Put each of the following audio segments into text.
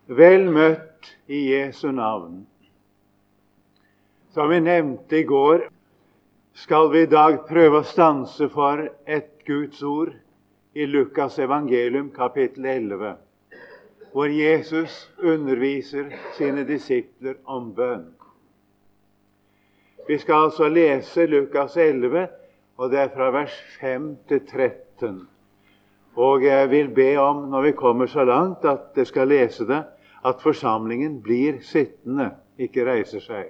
Vel møtt i Jesu navn. Som vi nevnte i går, skal vi i dag prøve å stanse for et Guds ord i Lukas evangelium kapittel 11, hvor Jesus underviser sine disipler om bønn. Vi skal altså lese Lukas 11, og det er fra vers 5 til 13. Og jeg vil be om, når vi kommer så langt at jeg skal lese det, at forsamlingen blir sittende, ikke reiser seg.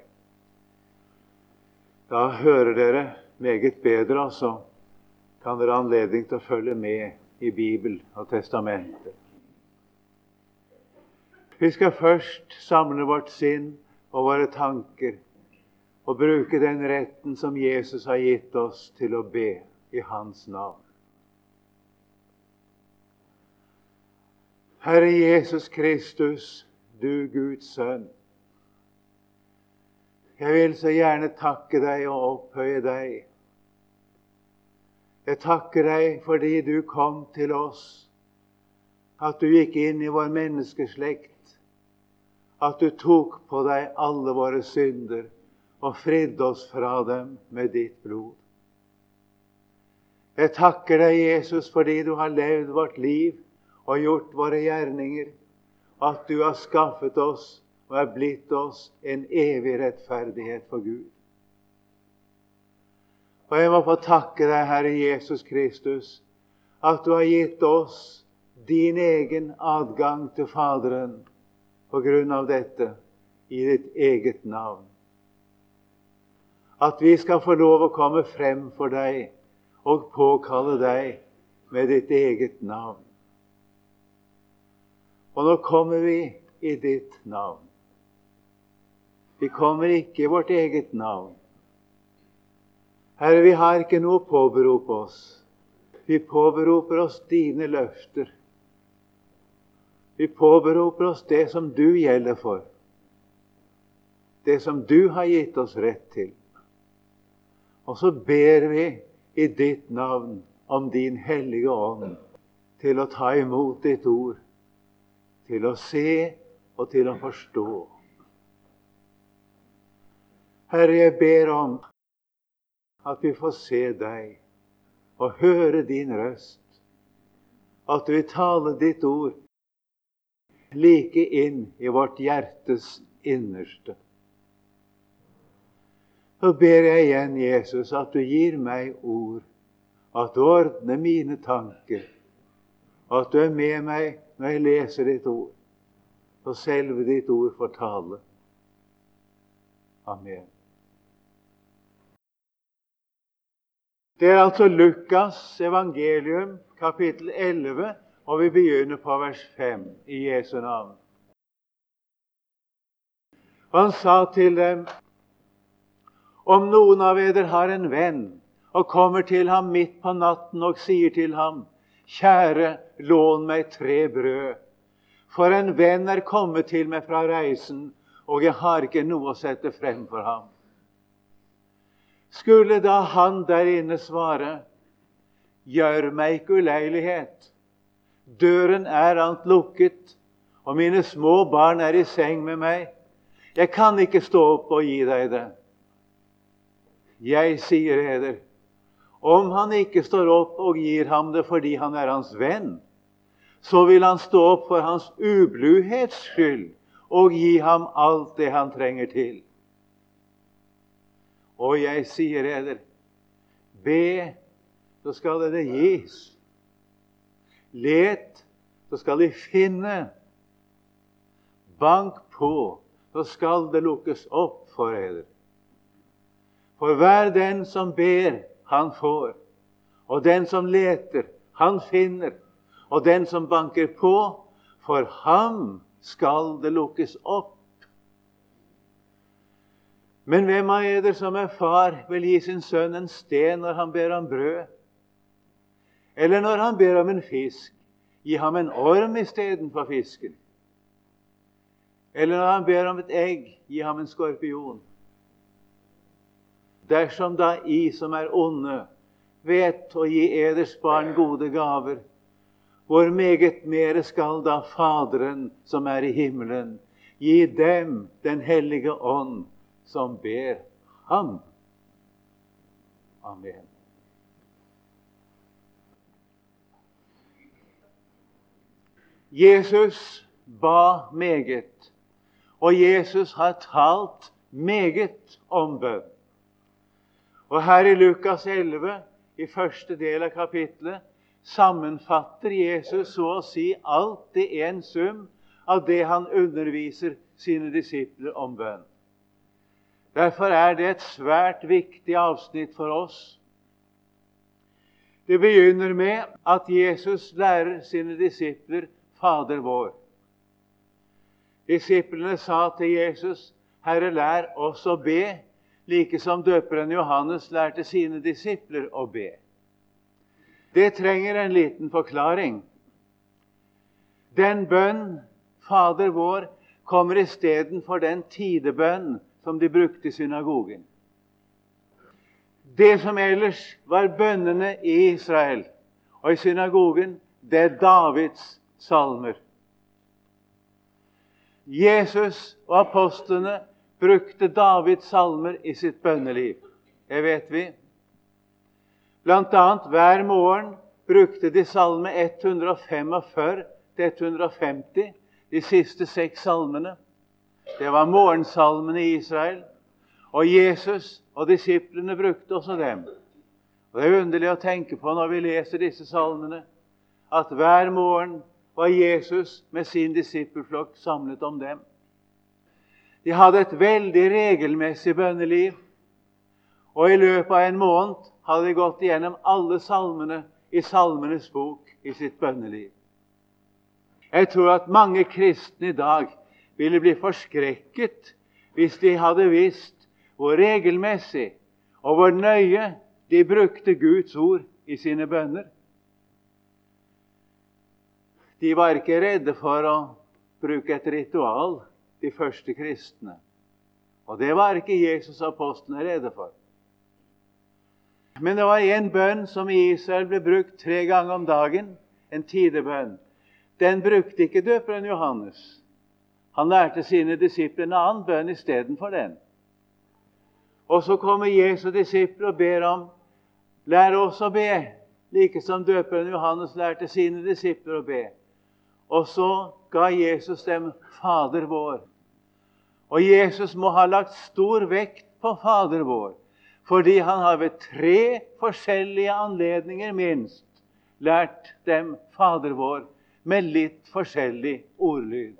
Da hører dere meget bedre, og så kan dere ha anledning til å følge med i Bibel og Testamentet. Vi skal først samle vårt sinn og våre tanker og bruke den retten som Jesus har gitt oss til å be i hans navn. Herre Jesus Kristus, du Guds sønn, jeg vil så gjerne takke deg og opphøye deg. Jeg takker deg fordi du kom til oss, at du gikk inn i vår menneskeslekt, at du tok på deg alle våre synder og fridde oss fra dem med ditt blod. Jeg takker deg, Jesus, fordi du har levd vårt liv og gjort våre gjerninger, at du har skaffet oss og er blitt oss en evig rettferdighet for Gud. Og jeg må få takke deg, Herre Jesus Kristus, at du har gitt oss din egen adgang til Faderen på grunn av dette i ditt eget navn. At vi skal få lov å komme frem for deg og påkalle deg med ditt eget navn. Og nå kommer vi i ditt navn. Vi kommer ikke i vårt eget navn. Herre, vi har ikke noe å påberope oss. Vi påberoper oss dine løfter. Vi påberoper oss det som du gjelder for. Det som du har gitt oss rett til. Og så ber vi i ditt navn om din hellige ånd til å ta imot ditt ord, til å se og til å forstå. Herre, jeg ber om at vi får se deg og høre din røst, at du vil tale ditt ord like inn i vårt hjertes innerste. Så ber jeg igjen, Jesus, at du gir meg ord, at du ordner mine tanker, at du er med meg når jeg leser ditt ord, og selve ditt ord får tale. Amen. Det er altså Lukas evangelium, kapittel 11, og vi begynner på vers 5 i Jesu navn. Og han sa til dem: om noen av eder har en venn, og kommer til ham midt på natten og sier til ham: kjære, lån meg 3 brød, for en venn er kommet til meg fra reisen, og jeg har ikke noe å sette frem for ham. Skulle da han der inne svare: gjør meg ikke uleilighet, døren er ant lukket, og mine små barn er i seng med meg, jeg kan ikke stå opp og gi deg det. Jeg sier eder, om han ikke står opp og gir ham det fordi han er hans venn, så vil han stå opp for hans ubluhets skyld og gi ham alt det han trenger til. Og jeg sier eder, be, så skal det gis. Let, så skal de finne. Bank på, så skal det lukkes opp for eder. For hver den som ber, han får. Og den som leter, han finner. Og den som banker på, for ham skal det lukkes opp. Men hvem av eder som er far, vil gi sin sønn en sten når han ber om brød? Eller når han ber om en fisk, gi ham en orm i stedet for fisken? Eller når han ber om et egg, gi ham en skorpion? Dersom da I som er onde vet å gi eders barn gode gaver, hvor meget mere skal da Faderen som er i himmelen gi dem den hellige ånd som ber ham. Amen. Jesus ba meget, og Jesus har talt meget om bønn. Og her i Lukas 11, i første del av kapitlet, sammenfatter Jesus så å si alt i en sum av det han underviser sine disipler om bønn. Derfor er det et svært viktig avsnitt for oss. Det begynner med at Jesus lærer sine disipler Fader vår. Disiplene sa til Jesus, Herre, lær oss å be, like som døperen Johannes lærte sine disipler å be. Det trenger en liten forklaring. Den bønn, Fader vår, kommer i stedet for den tidebønn som de brukte i synagogen. Det som ellers var bønnene i Israel og i synagogen, det er Davids salmer. Jesus og apostlene brukte Davids salmer i sitt bønneliv. Det vet vi. Blant annet hver morgen brukte de salme 145 til 150, de siste 6 salmene. Det var morgensalmene i Israel. Og Jesus og disiplene brukte også dem. Og det er underlig å tenke på når vi leser disse salmene, at hver morgen var Jesus med sin disippelflokk samlet om dem. De hadde et veldig regelmessig bønneliv, og i løpet av en måned hadde de gått igjennom alle salmene i Salmenes bok i sitt bønneliv. Jeg tror at mange kristne i dag ville bli forskrekket hvis de hadde visst hvor regelmessig og hvor nøye de brukte Guds ord i sine bønner. De var ikke redde for å bruke et ritual, de første kristne. Og det var ikke Jesus og apostlene redde for. Men det var en bønn som i Israel ble brukt 3 ganger om dagen, en tidebønn. Den brukte ikke døperen Johannes. Han lærte sine disipler en annen bønn i stedet for den. Og så kommer Jesu disipler og ber om, lær oss å be, like som døperen Johannes lærte sine disipler å be. Og så ga Jesus dem Fader vår. Og Jesus må ha lagt stor vekt på Fader vår, fordi han har ved 3 forskjellige anledninger minst lært dem Fader vår med litt forskjellig ordlyd.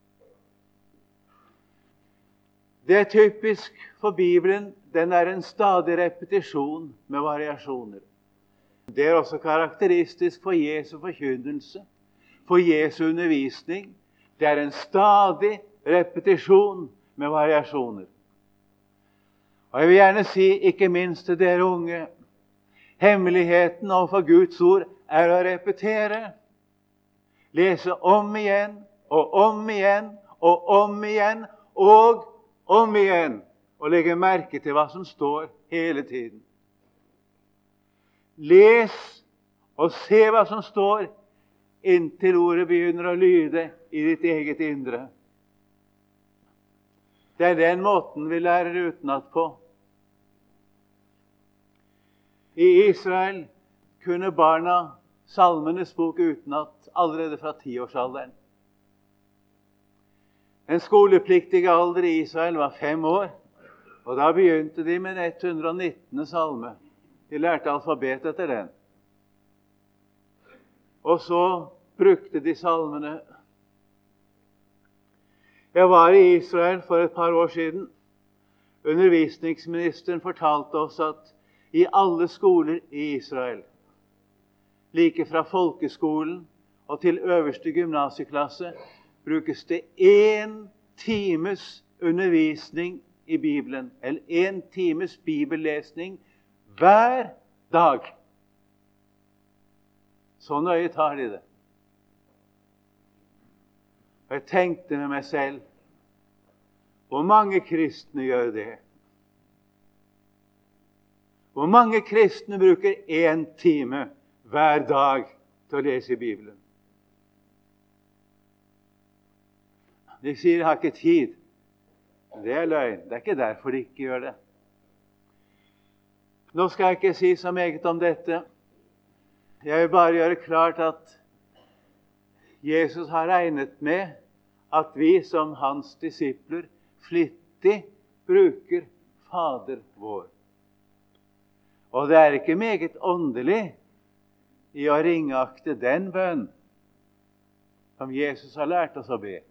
Det er typisk for Bibelen, den er en stadig repetisjon med variasjoner. Det er også karakteristisk for Jesu forkynnelse, for Jesu undervisning. Det er en stadig repetisjon med variasjoner. Og jeg vil gjerne si, ikke minst til dere unge, hemmeligheten overfor Guds ord er å repetere. Lese om igjen, og om igjen, og om igjen, og om igjen. Og legge merke til hva som står hele tiden. Les og se hva som står, inntil ordet begynner å lyde i ditt eget indre. Det er den måten vi lærer utenat på. I Israel kunne barna Salmenes bok utenat allerede fra 10-årsalderen. Den skolepliktige alder i Israel var 5 år, og da begynte de med 119. salme. De lærte alfabet etter den. Og så brukte de salmene. Jeg var i Israel for et par år siden. Undervisningsministeren fortalte oss at i alle skoler i Israel, like fra folkeskolen og til øverste gymnasieklasse, brukes det 1 times undervisning i Bibelen, eller 1 times bibellesning hver dag. Så nøye tar de det. Og jeg tenkte med meg selv, hvor mange kristne gjør det? Hvor mange kristne bruker 1 time hver dag til å lese i Bibelen? De sier 'jeg har ikke tid'. Det er løgn. Det er ikke derfor de ikke gjør det. Nå skal jeg ikke si så meget om dette. Jeg vil bare gjøre klart at Jesus har regnet med at vi som hans disipler flittig bruker Fader vår. Og det er ikke meget åndelig i å ringakte den bønn som Jesus har lært oss å be.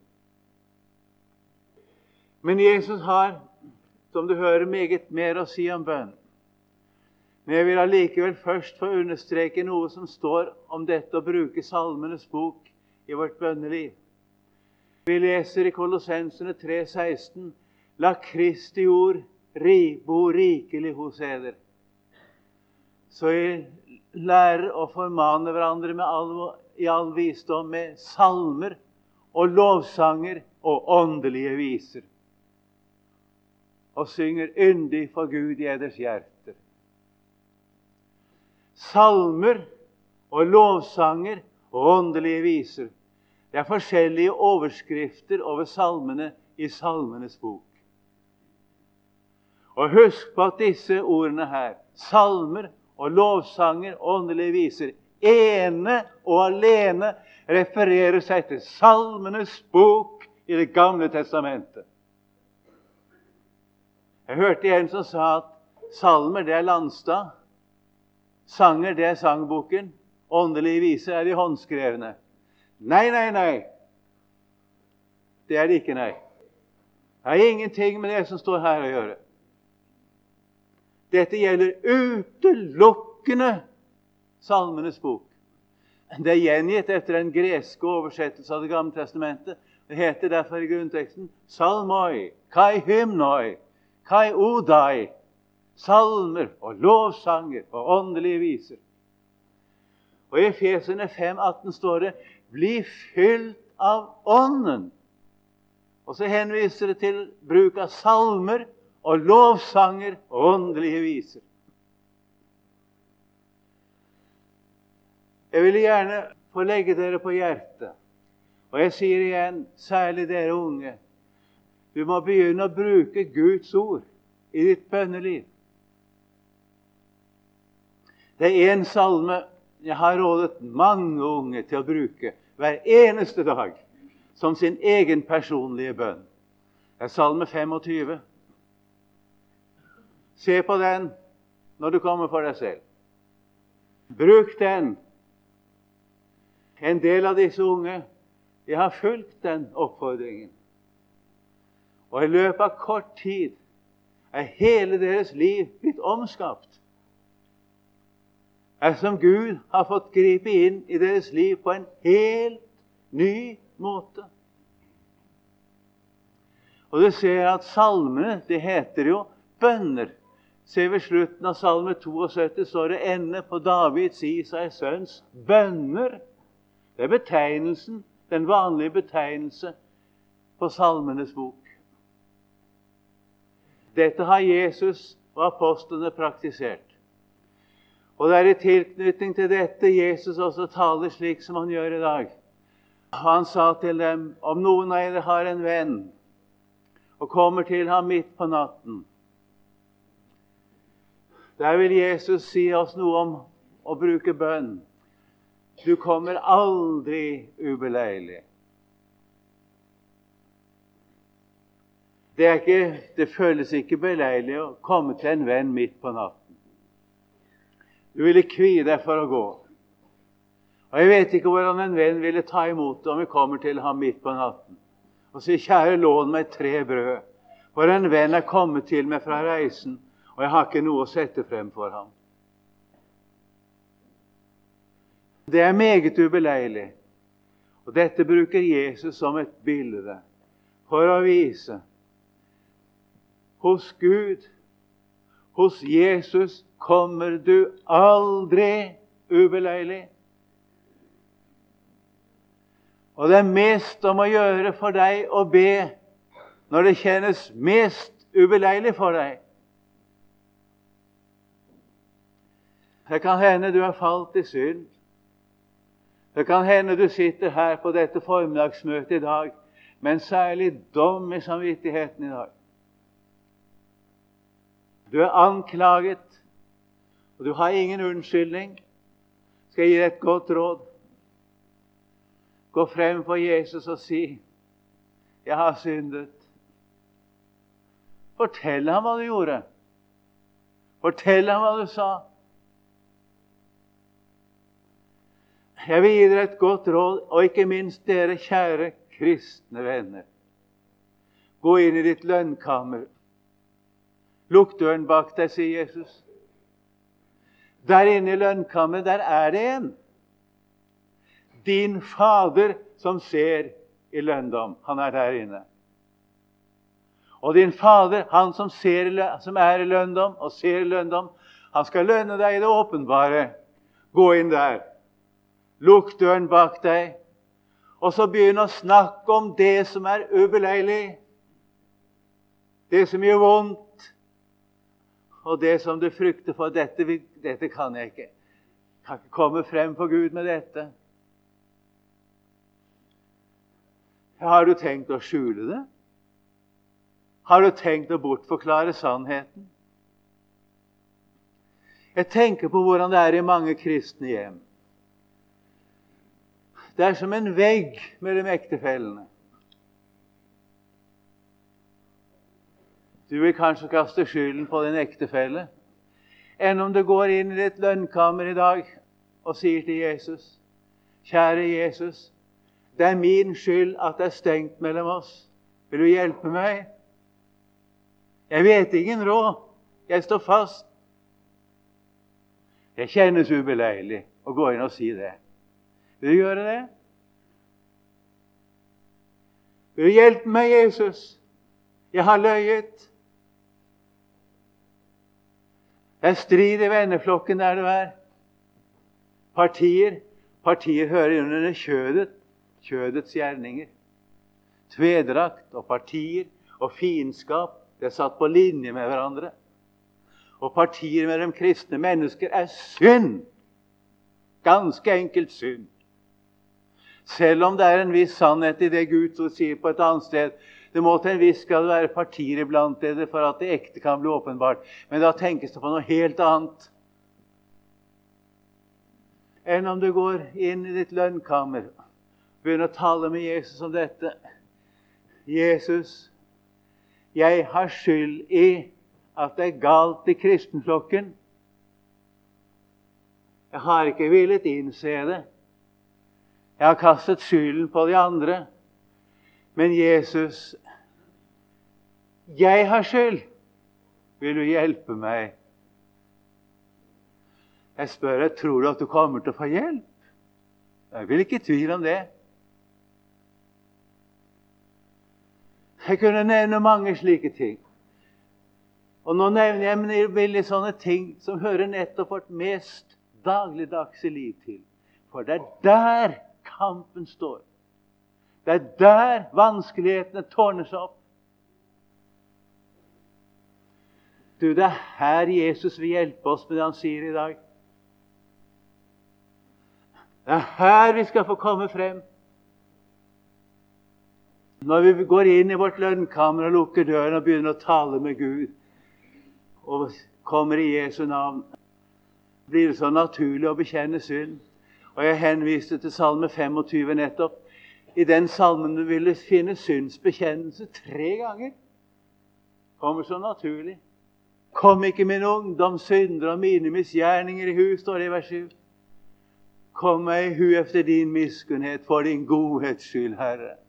Men Jesus har, som du hører, meget mer å si om bønn. Men jeg vil allikevel først få understreke noe som står om dette å bruke Salmenes bok i vårt bønneliv. Vi leser i Kolossenserne 3,16: «La Kristi ord bo rikelig hos eder». Så vi lærer å formane hverandre i all visdom med salmer og lovsanger og åndelige viser. Og synger yndig for Gud i eders hjerter. Salmer og lovsanger og åndelige viser. Det er forskjellige overskrifter over salmene i Salmenes bok. Og husk på at disse ordene her, salmer og lovsanger og åndelige viser, ene og alene refererer seg til Salmenes bok i Det gamle testamentet. Jeg hørte en som sa at salmer, det er Landstad, sanger, det er sangboken, åndelige viser er de håndskrevne. Nei, nei, nei. Det er det ikke, nei. Det har ingenting med det som står her å gjøre. Dette gjelder utelukkende Salmenes bok. Det er gjengitt etter en greske oversettelse av Det gamle testamentet. Det heter derfor i grunnteksten salmoi, kai hymnoi, kai odai, salmer og lovsanger og åndelige viser. Og i Efeserne 5,18 står det bli fylt av ånden. Og så henviser det til bruk av salmer og lovsanger og åndelige viser. Jeg vil gjerne få legge dere på hjertet. Og jeg sier igjen, særlig dere unge, du må begynne å bruke Guds ord i ditt bønneliv. Det er en salme jeg har rådet mange unge til å bruke hver eneste dag som sin egen personlige bønn. Det er salme 25. Se på den når du kommer for deg selv. Bruk den. En del av disse unge, jeg har fulgt den oppfordringen. Og i løpet av kort tid er hele deres liv blitt omskapt. Det er som Gud har fått gripe inn i deres liv på en helt ny måte. Og du ser at salmene, det heter jo bønner. Se ved slutten av salme 72 står det ende på Davids Isais sønns bønner. Det er betegnelsen, den vanlige betegnelse på Salmenes bok. Dette har Jesus og apostlene praktisert. Og det er i tilknytning til dette Jesus også taler slik som han gjør i dag. Han sa til dem, om noen av dere har en venn og kommer til ham midt på natten, der vil Jesus si oss noe om å bruke bønn. Du kommer aldri ubeleilig. Det føles ikke beleilig å komme til en venn midt på natten. Du ville kvie deg for å gå. Og jeg vet ikke hvordan en venn ville ta imot det om vi kommer til ham midt på natten og sier, kjære, lån meg 3 brød, for en venn er kommet til meg fra reisen, og jeg har ikke noe å sette frem for ham. Det er meget ubeleilig. Og dette bruker Jesus som et bilde for å vise hos Gud, hos Jesus, kommer du aldri ubeleilig. Og det er mest om å gjøre for deg å be når det kjennes mest ubeleilig for deg. Det kan hende du har falt i synd. Det kan hende du sitter her på dette formiddagsmøtet i dag men særlig dom i samvittigheten i dag. Du er anklaget, og du har ingen unnskyldning. Skal jeg gi deg et godt råd? Gå frem for Jesus og si, jeg har syndet. Fortell ham hva du gjorde. Fortell ham hva du sa. Jeg vil gi dere et godt råd, og ikke minst dere kjære kristne venner. Gå inn i ditt lønnkammer. Lukk døren bak deg, sier Jesus. Der inne i lønnkammeret, der er det en. Din Fader som ser i lønndom, han er der inne. Og din Fader, han som er i lønndom og ser i lønndom, han skal lønne deg i det åpenbare. Gå inn der. Lukk døren bak deg, og så begynn å snakke om det som er ubeleilig, det som gjør vondt, og det som du frykter for. Dette kan jeg ikke. Jeg kan ikke komme frem for Gud med dette. Har du tenkt å skjule det? Har du tenkt å bortforklare sannheten? Jeg tenker på hvordan det er i mange kristne hjem. Det er som en vegg mellom ektefellene. Du vil kanskje kaste skylden på din ektefelle, enn om du går inn i ditt lønnkammer i dag og sier til Jesus, kjære Jesus, det er min skyld at det er stengt mellom oss. Vil du hjelpe meg? Jeg vet ingen råd. Jeg står fast. Det kjennes ubeleilig å gå inn og si det. Vil du gjøre det? Vil du hjelpe meg, Jesus? Jeg har løyet. Det er strid i venneflokken der du er. Partier hører under kjødets gjerninger. Tvedrakt og partier og fiendskap, det er satt på linje med hverandre. Og partier mellom kristne mennesker er synd. Ganske enkelt synd. Selv om det er en viss sannhet i det Gud sier på et annet sted. Det må til en viss grad være partier iblant dere for at det ekte kan bli åpenbart. Men da tenkes det på noe helt annet. Enn om du går inn i ditt lønnkammer og begynner å tale med Jesus om dette. Jesus, jeg har skyld i at det er galt i kristenflokken. Jeg har ikke villet innse det. Jeg har kastet skylden på de andre. Men Jesus, jeg har skyld. Vil du hjelpe meg? Jeg spør deg, tror du at du kommer til å få hjelp? Jeg vil ikke tvile om det. Jeg kunne nevne mange slike ting. Og nå nevner jeg veldig sånne ting som hører nettopp vårt mest dagligdagse liv til. For det er der kampen står. Det er der vanskelighetene tårner seg opp. Du, det er her Jesus vil hjelpe oss med det han sier i dag. Det er her vi skal få komme frem. Når vi går inn i vårt lønnkammer og lukker døren og begynner å tale med Gud, og kommer i Jesu navn, blir det så naturlig å bekjenne synd. Og jeg henviste til salme 25 nettopp. I den salmen vil du finne syndsbekjennelse 3 ganger. Kommer så naturlig. Kom ikke min ungdom, synder og mine misgjerninger i hu, står det i vers 7. Kom meg i hu efter din miskunnhet, for din godhets skyld, Herre.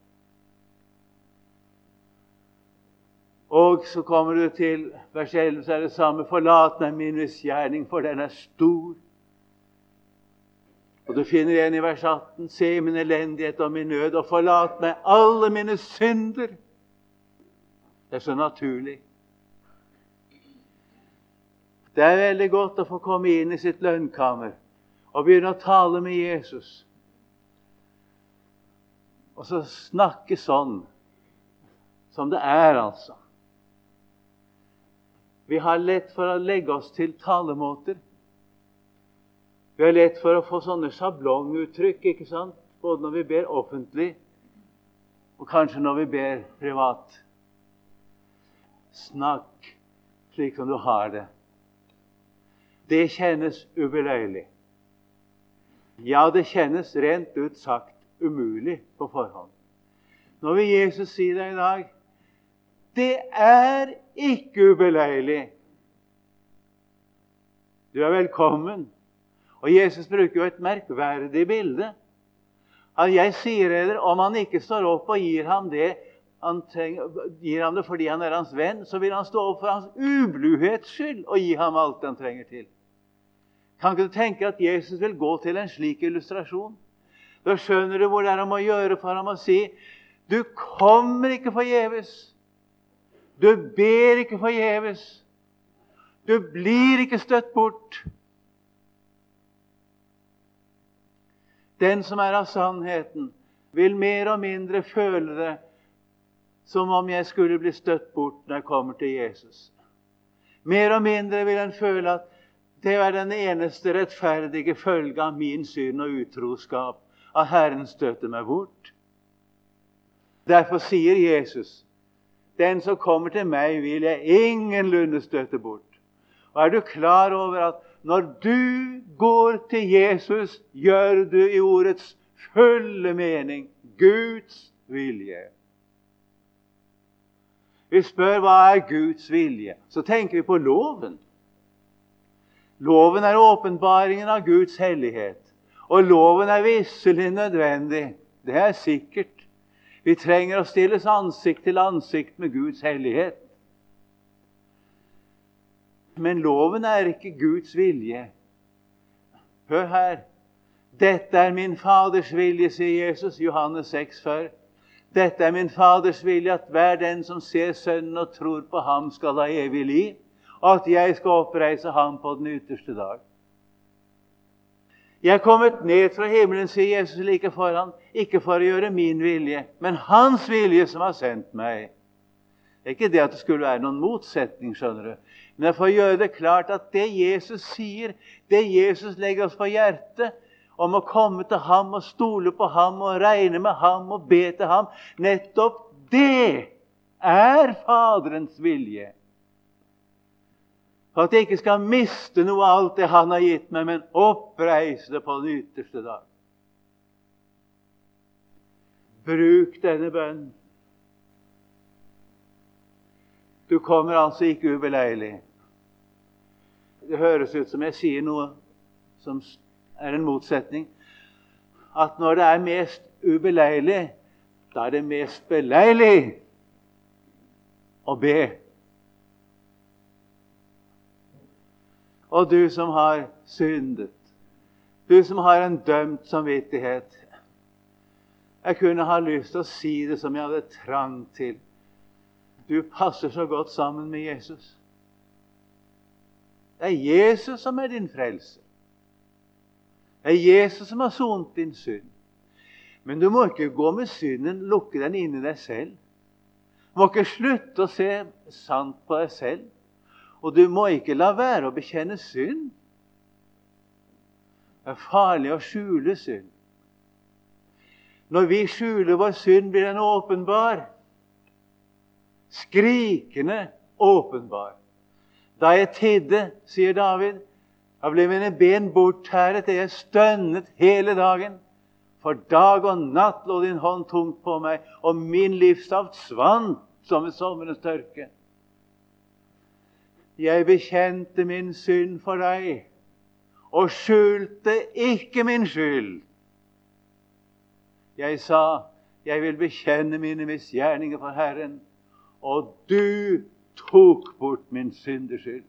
Og så kommer du til vers 11, så er det samme. Forlat meg min misgjerning, for den er stor. Og du finner igjen i vers 18. Se min elendighet og min nød, og forlat meg alle mine synder. Det er så naturlig. Det er veldig godt å få komme inn i sitt lønnkammer og begynne å tale med Jesus. Og så snakke sånn som det er, altså. Vi har lett for å legge oss til talemåter. Vi har lett for å få sånne sjablonguttrykk, ikke sant? Både når vi ber offentlig, Og kanskje når vi ber privat, snakk slik som du har det. Det kjennes ubeleilig. Ja, det kjennes rent ut sagt umulig på forhånd. Nå vil Jesus si deg i dag, det er ikke ubeleilig. Du er velkommen. Og Jesus bruker jo et merkverdig bilde. At jeg sier dere, om han ikke står opp og gir ham det fordi han er hans venn, så vil han stå opp for hans ubluhets skyld og gi ham alt han trenger til. Kan ikke du tenke at Jesus vil gå til en slik illustrasjon? Da skjønner du hvor det er om å gjøre for ham å si, du kommer ikke forgjeves. Du ber ikke forgjeves. Du blir ikke støtt bort. Den som er av sannheten, vil mer og mindre føle det som om jeg skulle bli støtt bort når jeg kommer til Jesus. Mer og mindre vil en føle at det er den eneste rettferdige følge av min synd og utroskap, at Herren støter meg bort. Derfor sier Jesus, den som kommer til meg vil jeg ingenlunde støte bort. Og er du klar over at når du går til Jesus, gjør du i ordets fulle mening Guds vilje. Vi spør hva er Guds vilje, så tenker vi på loven. Loven er åpenbaringen av Guds hellighet, og loven er visselig nødvendig. Det er sikkert. Vi trenger å stilles ansikt til ansikt med Guds hellighet. Men loven er ikke Guds vilje. Hør her. Dette er min Faders vilje, sier Jesus, Johannes 6,4. Dette er min Faders vilje, at hver den som ser Sønnen og tror på ham, skal ha evig liv, og at jeg skal oppreise ham på den ytterste dag. Jeg er kommet ned fra himmelen, sier Jesus like foran, ikke for å gjøre min vilje, men hans vilje som har sendt meg. Det er ikke det at det skulle være noen motsetning, skjønner du. Men for å gjøre det klart at det Jesus sier, det Jesus legger oss på hjertet, om å komme til ham og stole på ham og regne med ham og be til ham, nettopp det er Faderens vilje. For at jeg ikke skal miste noe av alt det han har gitt meg, men oppreise det på den ytterste dag. Bruk denne bønn. Du kommer altså ikke ubeleilig. Det høres ut som jeg sier noe som er en motsetning. At når det er mest ubeleilig, da er det mest beleilig å be. Og du som har syndet, du som har en dømt samvittighet, jeg kunne ha lyst til å si det som jeg hadde trang til. Du passer så godt sammen med Jesus. Det er Jesus som er din frelser. Det er Jesus som har sonet din synd. Men du må ikke gå med synden, lukke den inn i deg selv. Du må ikke slutte å se sant på deg selv. Og du må ikke la være å bekjenne synd. Det er farlig å skjule synd. Når vi skjuler vår synd, blir den åpenbar. Skrikende åpenbar. Da jeg tidde, sier David, da ble mine ben borttæret, jeg stønnet hele dagen. For dag og natt lå din hånd tungt på meg, og min livssaft svant som ved sommerens tørke. Jeg bekjente min synd for deg, og skjulte ikke min skyld. Jeg sa, jeg vil bekjenne mine misgjerninger for Herren, og du tok bort min syndeskyld.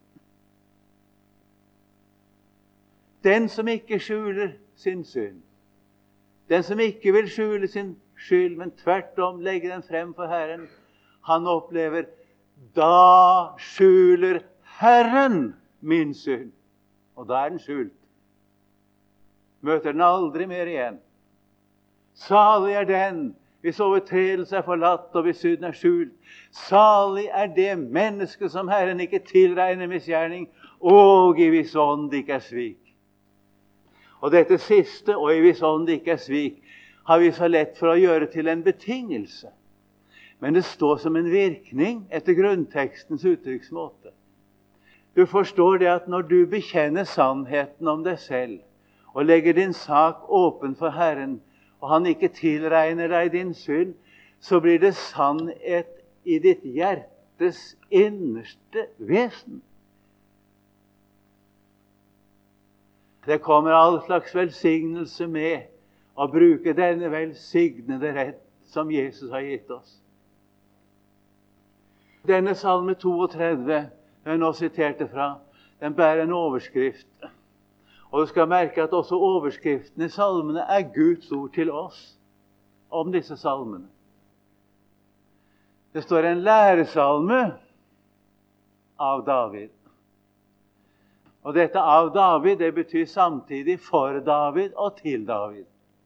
Den som ikke skjuler sin synd, den som ikke vil skjule sin skyld, men tvert om legge den frem for Herren, han opplever, da skjuler Herren min synd. Og da er den skjult. Møter den aldri mer igjen. Salig er den, hvis overtredelse er forlatt og hvis synden er skjult. Salig er det menneske som Herren ikke tilregner misgjerning, og i hvis ånd ikke er svik. Og dette siste, og i hvis ånd ikke er svik, har vi så lett for å gjøre til en betingelse. Men det står som en virkning etter grunntekstens uttrykksmåte. Du forstår det at når du bekjenner sannheten om deg selv, og legger din sak åpen for Herren, og Han ikke tilregner deg din synd, så blir det sannhet i ditt hjertes innerste vesen. Det kommer all slags velsignelse med å bruke denne velsignede rett som Jesus har gitt oss. Denne salme 32, jeg nå siterte fra, den bærer en overskrift. Og du skal merke at også overskriften i salmene er Guds ord til oss om disse salmene. Det står en læresalme av David. Og dette av David, det betyr samtidig for David og til David.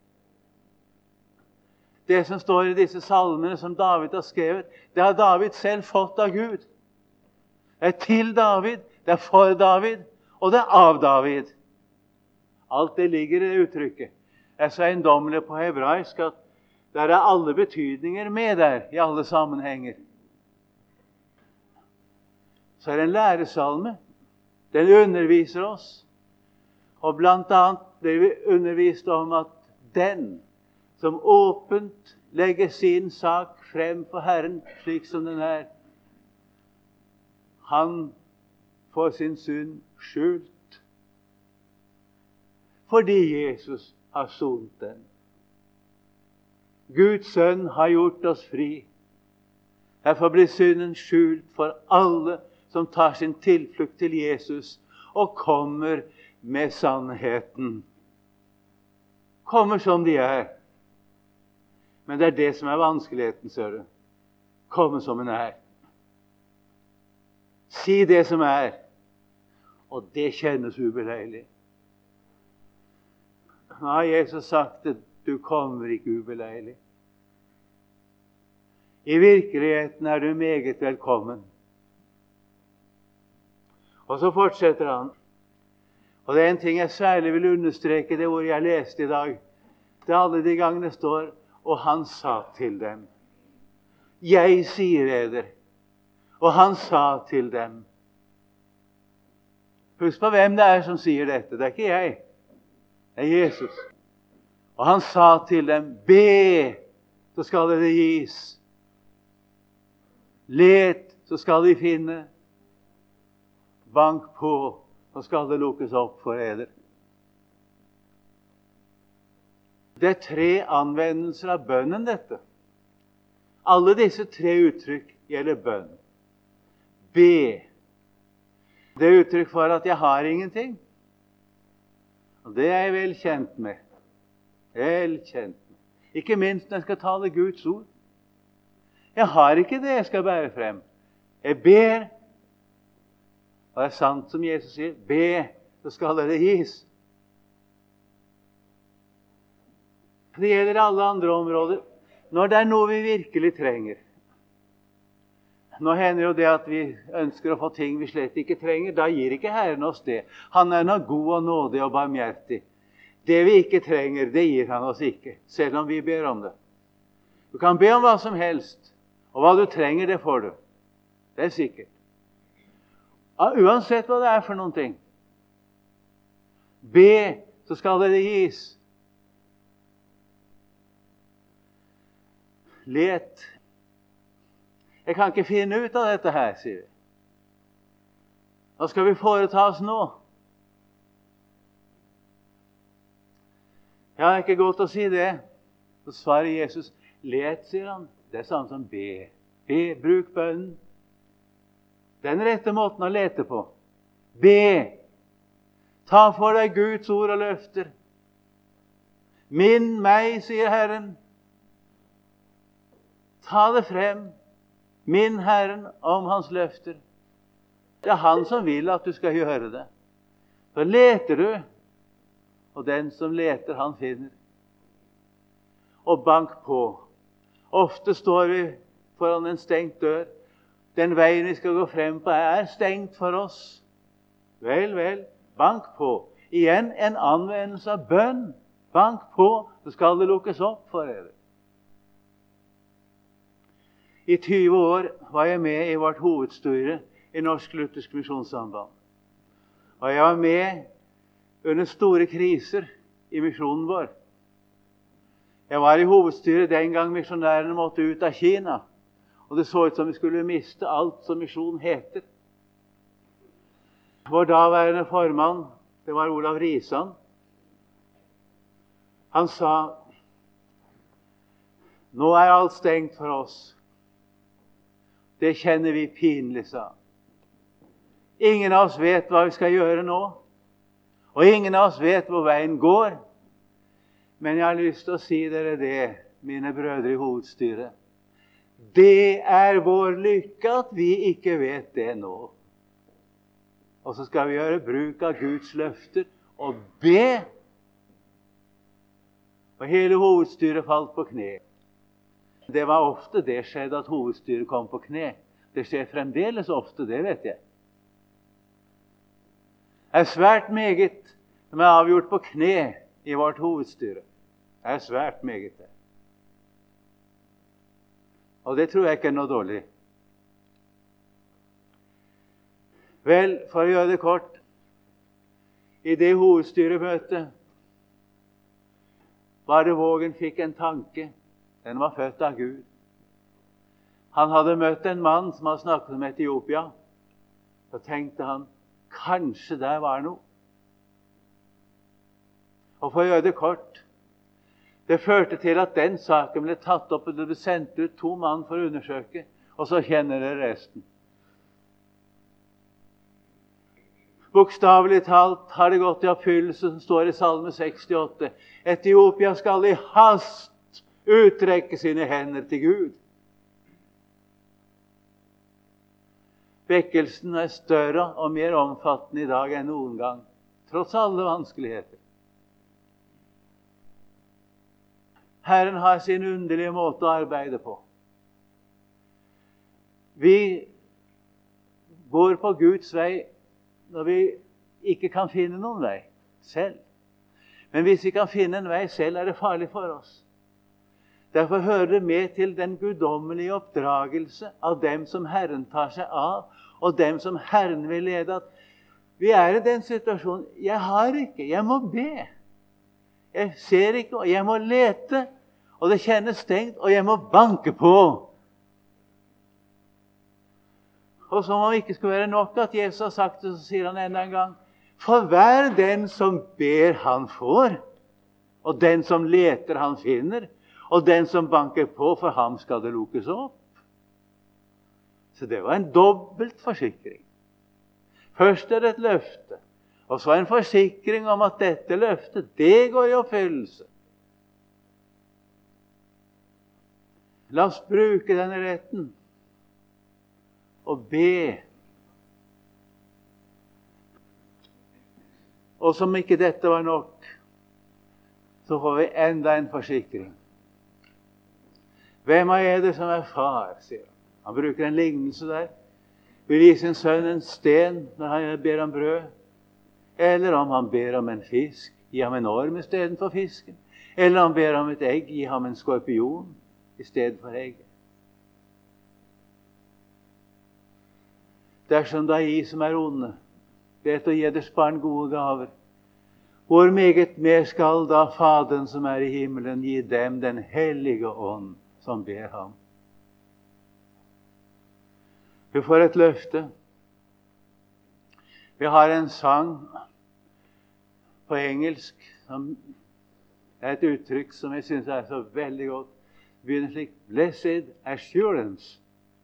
Det som står i disse salmene som David har skrevet, det har David selv fått av Gud. Det er til David, det er for David, og det er av David. Alt det ligger i det uttrykket. Det er så eiendommelig på hebraisk at der er alle betydninger med der, i alle sammenhenger. Så er det en læresalme. Den underviser oss. Og blant annet blir vi undervist om at den som åpent legger sin sak frem for Herren, slik som den er, han får sin synd skjult, fordi Jesus har sonet den. Guds sønn har gjort oss fri. Derfor blir synden skjult for alle som tar sin tilflukt til Jesus og kommer med sannheten. Kommer som de er. Men det er det som er vanskeligheten, ser du. Komme som en er. Si det som er. Og det kjennes ubeleilig. Nå har Jesus sagt at du kommer ikke ubeleilig. I virkeligheten er du meget velkommen. Og så fortsetter han. Og det er en ting jeg særlig vil understreke, det ordet jeg leste i dag. Det er alle de gangene det står, og han sa til dem. Jeg sier eder. Og han sa til dem. Husk på hvem det er som sier dette. Det er ikke jeg. Det er Jesus. Og han sa til dem, be, så skal det gis. Let, så skal de finne. Bank på, så skal det lukkes opp for eder. Det er 3 anvendelser av bønnen, dette. Alle disse 3 uttrykk gjelder bønn. Be. Det er uttrykk for at jeg har ingenting. Og det er jeg vel kjent med. Vel kjent med. Ikke minst når jeg skal tale Guds ord. Jeg har ikke det jeg skal bære frem. Jeg ber. Og det er sant som Jesus sier, be, så skal det gis. Det gjelder alle andre områder. Når det er noe vi virkelig trenger. Nå hender jo det at vi ønsker å få ting vi slett ikke trenger. Da gir ikke Herren oss det. Han er nå god og nådig og barmhjertig. Det vi ikke trenger, det gir han oss ikke, selv om vi ber om det. Du kan be om hva som helst, og hva du trenger, det får du. Det er sikkert. Uansett hva det er for noen ting. Be, så skal det gis. Let. Jeg kan ikke finne ut av dette her, sier vi. Hva skal vi foreta oss nå? Ja, det er ikke godt å si det. Så svarer Jesus, let, sier han. Det er samme som be. Be, bruk bønnen. Den rette måten å lete på. Be. Ta for deg Guds ord og løfter. Minn meg, sier Herren. Ta det frem. Minn Herren om hans løfter. Det er han som vil at du skal gjøre det. Så leter du, og den som leter, han finner. Og bank på. Ofte står vi foran en stengt dør. Den veien vi skal gå frem på er stengt for oss. Vel, vel, bank på. Igjen en anvendelse av bønn. Bank på, så skal det lukkes opp for dere. I 20 år var jeg med i vårt hovedstyre i Norsk Luthersk Misjonssamband. Og jeg var med under store kriser i misjonen vår. Jeg var i hovedstyret den gang misjonærene måtte ut av Kina, og det så ut som vi skulle miste alt som misjon heter. Vår daværende formann, det var Olav Risan, han sa: nå er alt stengt for oss. Det kjenner vi pinlig, sa han. Ingen av oss vet hva vi skal gjøre nå, og ingen av oss vet hvor veien går. Men jeg har lyst til å si dere det, mine brødre i hovedstyret. Det er vår lykke at vi ikke vet det nå. Og så skal vi gjøre bruk av Guds løfter og be. Og hele hovedstyret falt på kne. Det var ofte det skjedde at hovedstyret kom på kne. Det skjer fremdeles ofte, det vet jeg. Det er svært meget som er avgjort på kne i vårt hovedstyre. Det er svært meget det. Og det tror jeg ikke er noe dårlig. Vel, for å gjøre det kort, i det hovedstyremøtet var det Vågen fikk en tanke. Den var født av Gud. Han hadde møtt en mann som hadde snakket om Etiopia. Så tenkte han, kanskje der var noe. Og for å gjøre det kort, det førte til at den saken ble tatt opp, og det ble sendt ut 2 mann for å undersøke, og så kjenner dere resten. Bokstavelig talt har det gått i oppfyllelse som står i Salme 68. Etiopia skal i hast utrekke sine hender til Gud. Vekkelsen er større og mer omfattende i dag enn noen gang, tross alle vanskeligheter. Herren har sin underlige måte å arbeide på. Vi går på Guds vei når vi ikke kan finne noen vei selv. Men hvis vi kan finne en vei selv, er det farlig for oss. Derfor hører det med til den guddommelige oppdragelse av dem som Herren tar seg av, og dem som Herren vil lede. At vi er i den situasjonen, jeg har ikke, jeg må be. Jeg ser ikke, og jeg må lete, og det kjennes stengt, og jeg må banke på. Og som om det ikke skulle være nok at Jesus har sagt det, så sier han enda en gang, for hver den som ber, han får, og den som leter, han finner, og den som banker på, for ham skal det lukkes opp. Så det var en dobbelt forsikring. Først er det et løfte, og så en forsikring om at dette løftet, det går i oppfyllelse. La oss bruke denne retten og be. Og som ikke dette var nok, så får vi enda en forsikring. Hvem er det som er far, sier han. Han bruker en lignelse der. Vil gi sin sønn en sten når han ber om brød. Eller om han ber om en fisk, gi ham en orm i stedet for fisken. Eller om han ber om et egg, gi ham en skorpion i stedet for egg. Dersom da I som er onde, vet å gi deres barn gode gaver, hvor meget mer skal da Faderen som er i himmelen gi dem den hellige ånd som ber ham. Vi får et løfte. Vi har en sang på engelsk som er et uttrykk som jeg synes er så veldig godt. Det begynner slik: Blessed assurance.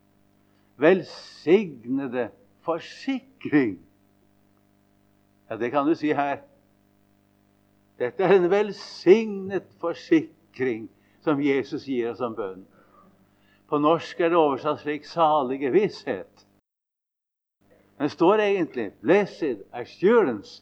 Velsignede forsikring. Ja, det kan du si her. Dette er en velsignet forsikring som Jesus gir oss som bønn. På norsk er det oversatt slik: salige visshet. Men det står egentlig blessed assurance.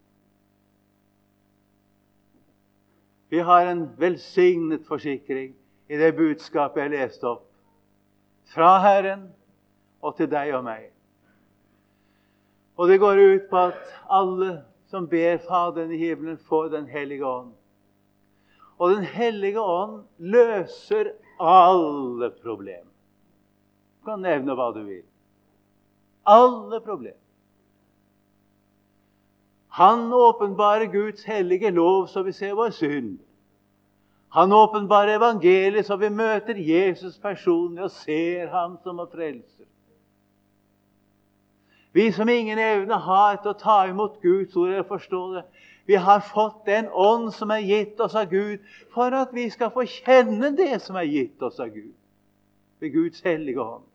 Vi har en velsignet forsikring i det budskapet jeg leste opp. Fra Herren og til deg og meg. Og det går ut på at alle som ber Faderen i himmelen får den hellige ånd. Og den hellige ånd løser alle problemer. Du kan nevne hva du vil. Alle problemer. Han åpenbarer Guds hellige lov, så vi ser vår synd. Han åpenbarer evangeliet, så vi møter Jesus personlig og ser ham som vår frelser. Vi som ingen evne har til å ta imot Guds ord eller forstå det, vi har fått den ånd som er gitt oss av Gud, for at vi skal få kjenne det som er gitt oss av Gud, ved Guds hellige ånd.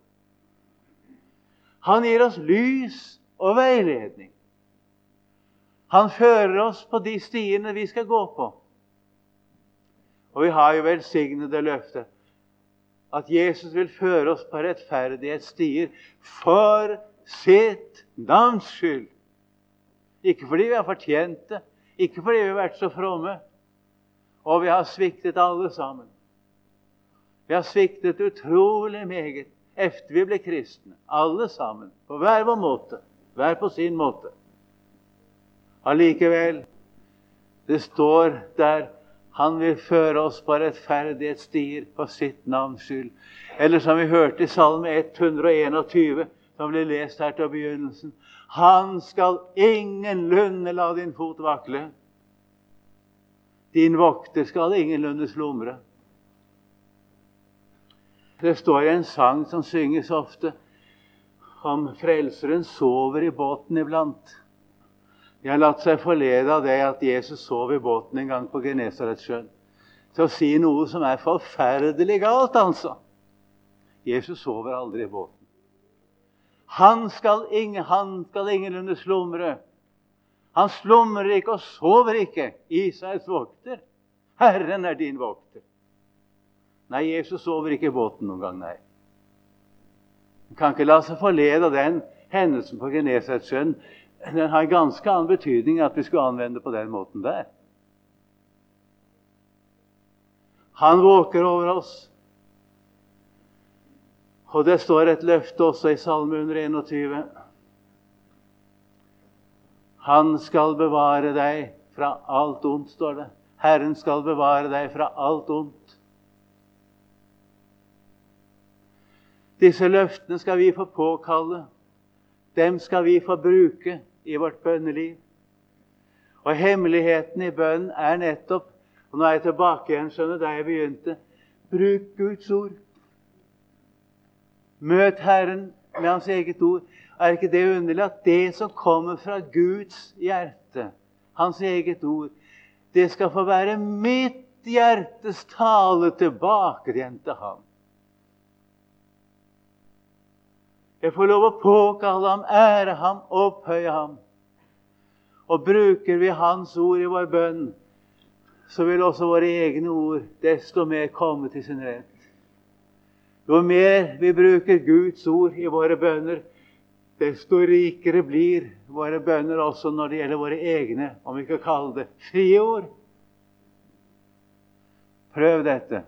Han gir oss lys og veiledning. Han fører oss på de stiene vi skal gå på. Og vi har jo velsignede løfter at Jesus vil føre oss på rettferdighetsstier for sitt navns skyld. Ikke fordi vi har fortjent det, ikke fordi vi har vært så fromme, og vi har sviktet alle sammen. Vi har sviktet utrolig meget efter vi ble kristne, alle sammen, på hver vår måte, hver på sin måte. Allikevel, det står der, han vil føre oss på rettferdighetsstier for sitt navns skyld. Eller som vi hørte i Salme 121, som ble lest her til begynnelsen, han skal ingenlunde la din fot vakle. Din vokter skal ingenlunde slumre. Det står en sang som synges ofte, om frelseren sover i båten iblant. De har latt seg forlede av det at Jesus sov i båten en gang på Genesaretsjøen. Til å si noe som er forferdelig galt, altså. Jesus sover aldri i båten. Han skal ingenlunde slumre. Han slumrer ikke og sover ikke. Israels vokter. Herren er din vokter. Nei, Jesus sover ikke i båten noen gang, nei. Man kan ikke la seg forlede av den hendelsen på Genesaretsjøen. Den har ganske annen betydning at vi skulle anvende på den måten der. Han våker over oss. Og det står et løfte også i Salme 121. Han skal bevare deg fra alt ondt, står det. Herren skal bevare deg fra alt ondt. Disse løftene skal vi få påkalle. Dem skal vi få bruke i vårt bønneliv. Og hemmeligheten i bønnen er nettopp, og nå er jeg tilbake igjen, skjønner, da jeg begynte, bruk Guds ord. Møt Herren med hans eget ord. Er ikke det underlig at det som kommer fra Guds hjerte, hans eget ord, det skal få være mitt hjertes tale tilbake igjen til ham. Jeg får lov å påkalle ham, ære ham, opphøye ham. Og bruker vi hans ord i vår bønn, så vil også våre egne ord desto mer komme til sin rett. Jo mer vi bruker Guds ord i våre bønner, desto rikere blir våre bønner også når det gjelder våre egne, om vi kan kalle det frie ord. Prøv dette.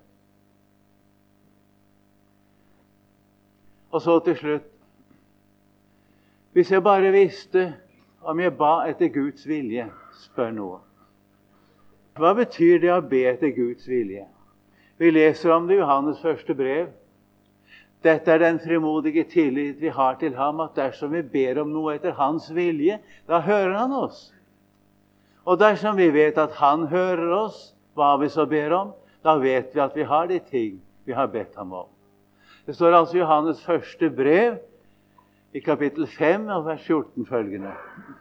Og så til slutt. Hvis jeg bare visste om jeg ba etter Guds vilje, spør noe. Hva betyr det å be etter Guds vilje? Vi leser om det i Johannes første brev. Dette er den frimodige tillit vi har til ham, at dersom vi ber om noe etter hans vilje, da hører han oss. Og dersom vi vet at han hører oss, hva vi så ber om, da vet vi at vi har de ting vi har bedt ham om. Det står altså i Johannes første brev, i kapittel 5, vers 14 følgende.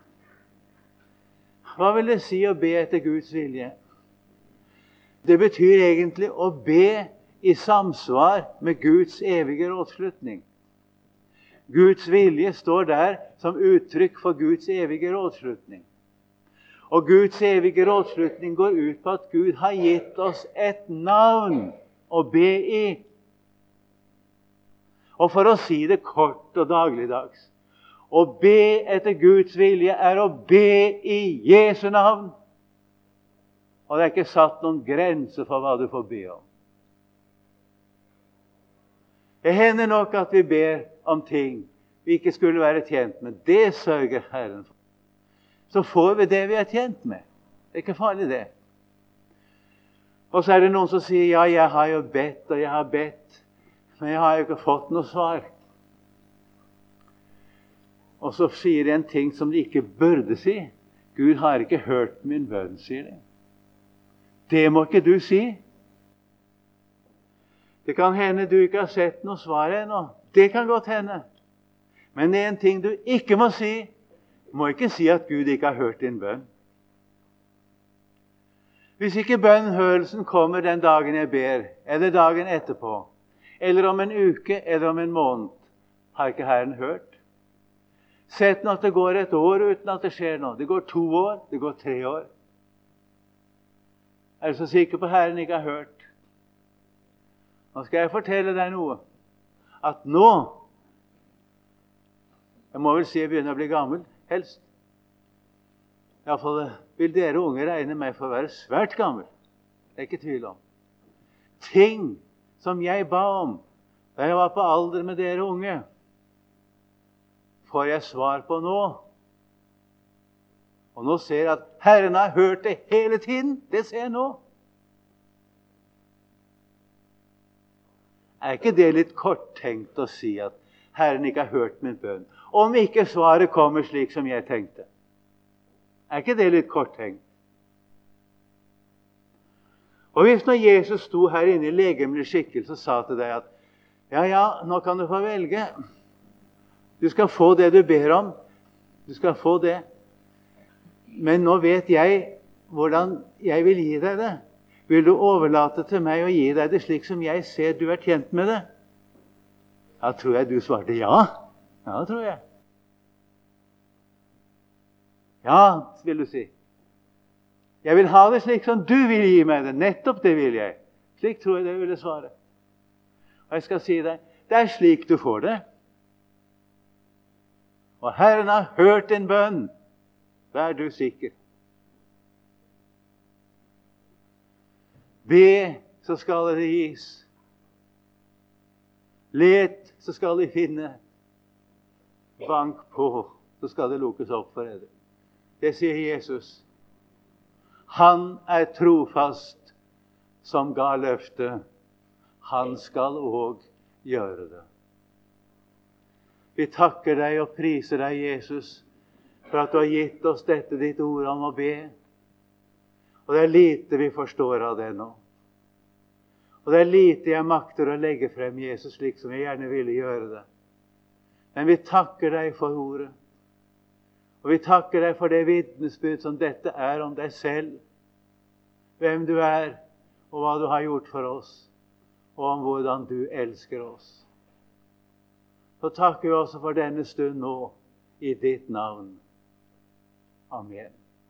Hva vil det si å be etter Guds vilje? Det betyr egentlig å be i samsvar med Guds evige rådslutning. Guds vilje står der som uttrykk for Guds evige rådslutning. Og Guds evige rådslutning går ut på at Gud har gitt oss et navn å be i. Og for å si det kort og dagligdags, å be etter Guds vilje er å be i Jesu navn. Og det er ikke satt noen grense for hva du får be om. Det hender nok at vi ber om ting vi ikke skulle være tjent med. Det sørger Herren for. Så får vi det vi er tjent med. Det er ikke farlig det. Og så er det noen som sier, ja, jeg har jo bedt, og jeg har bedt. Men jeg har jo ikke fått noe svar. Og så sier de en ting som de ikke burde si. Gud har ikke hørt min bønn, sier de. Det må ikke du si. Det kan hende du ikke har sett noe svar ennå. Det kan godt hende. Men det er en ting du ikke må si. Du må ikke si at Gud ikke har hørt din bønn. Hvis ikke bønnhørelsen kommer den dagen jeg ber, eller dagen etterpå, eller om en uke, eller om en måned, har ikke Herren hørt. Sett nå at det går et år uten at det skjer noe. Det går 2 år, det går 3 år. Er du så sikker på Herren ikke har hørt? Nå skal jeg fortelle deg noe. At nå, jeg må vel si jeg begynner å bli gammel, helst. I hvert fall vil dere unge regne meg for å være svært gammel. Det er ikke tvil om. Ting som jeg ba om da jeg var på alder med dere unge, får jeg svar på nå. Og nå ser jeg at Herren har hørt det hele tiden. Det ser jeg nå. Er ikke det litt korttenkt å si at Herren ikke har hørt min bønn? Om ikke svaret kommer slik som jeg tenkte. Er ikke det litt korttenkt? Og hvis når Jesus sto her inne i legemlig skikkelse og sa til deg at ja, nå kan du få velge. Du skal få det du ber om. Du skal få det. Men nå vet jeg hvordan jeg vil gi deg det. Vil du overlate til meg å gi deg det slik som jeg ser du er tjent med det? Da tror jeg du svarte ja. Ja, tror jeg. Ja, vil du si. Jeg vil ha det slik som du vil gi meg det. Nettopp det vil jeg. Slik tror jeg det ville svare. Og jeg skal si deg, det er slik du får det. Og Herren har hørt din bønn. Vær du sikker. Be, så skal det gis. Let, så skal de finne. Bank på, så skal det lukkes opp for dere. Det sier Jesus. Han er trofast som ga løftet. Han skal også gjøre det. Vi takker deg og priser deg, Jesus, for at du har gitt oss dette ditt ord om å be. Og det er lite vi forstår av det nå. Og det er lite jeg makter å legge frem, Jesus, slik som jeg gjerne ville gjøre det. Men vi takker deg for ordet. Og vi takker deg for det vitnesbyrd som dette er om deg selv. Hvem du er, og hva du har gjort for oss. Og om hvordan du elsker oss. Så takker vi også for denne stund nå, i ditt navn. Amen.